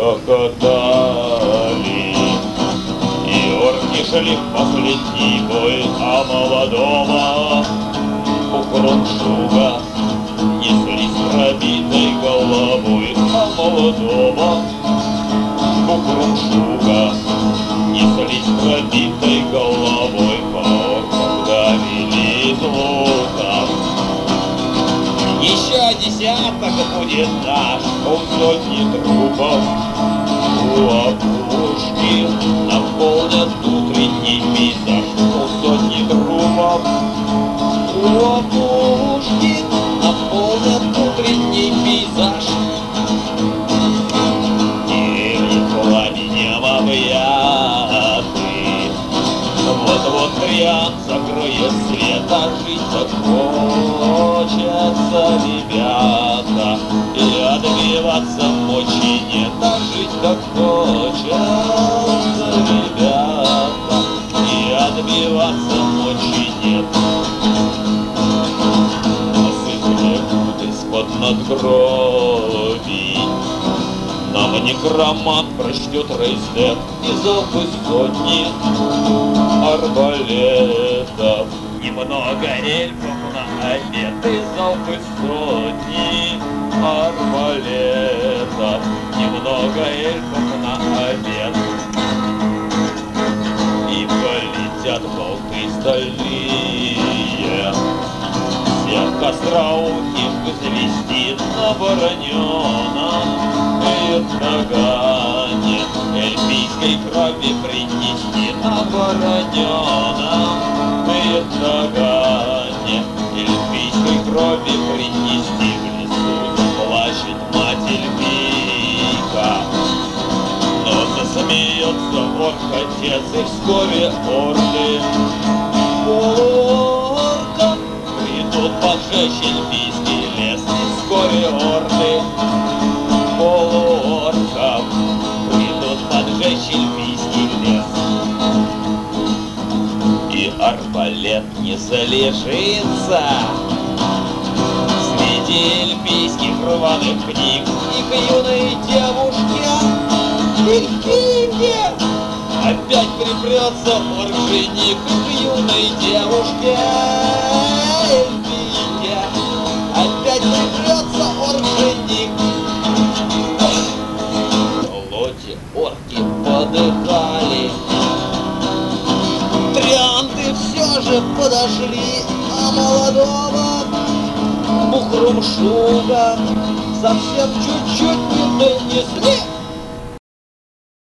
хохотали. И орки шли в последний бой, а молодого Бухрум-Шуга несли с пробитой головой, а молодого Бухрум-Шуга несли с пробитой головой, по оркам давили из луков. Еще десяток будет наш, полсотни трупов у опушки наполнят утренний пейзаж. Полсотни трупов у опушки наполнят утренний пейзаж. Деревни пламенем объяты, вот-вот крян закроет свет, а жить-то хочется, ребята, и отбиваться мочи нет, а жить-то хочется, ребята, и отбиваться мочи нет. Насыпали из-под надгробий, нам некромант прочтет рейсдет и залпы сотни арбалетов. Немного эльфов на обед и залпы сотни арбалетов. Немного эльфов на обед. И полетят болты стальные, всех костроухих завести на вороненом нагане, эльфийской крови принести на вороненом нагане, эльфийской крови принести в лесу, заплачет мать эльфийка. Но засмеется орк-отец, и вскоре орды полуорков придут поджечь эльфийский лес, и вскоре орды полуорков придут поджечь эльфийский лес. И арбалет не залежится среди эльфийских рваных книг, и к юной девушке эльфийке опять припрется орк-жених, и к юной девушке эльфийке опять припрется орк-жених. Орки подыхали, трианты все же подошли, а молодого Бухрум-Шуга совсем чуть-чуть не донесли.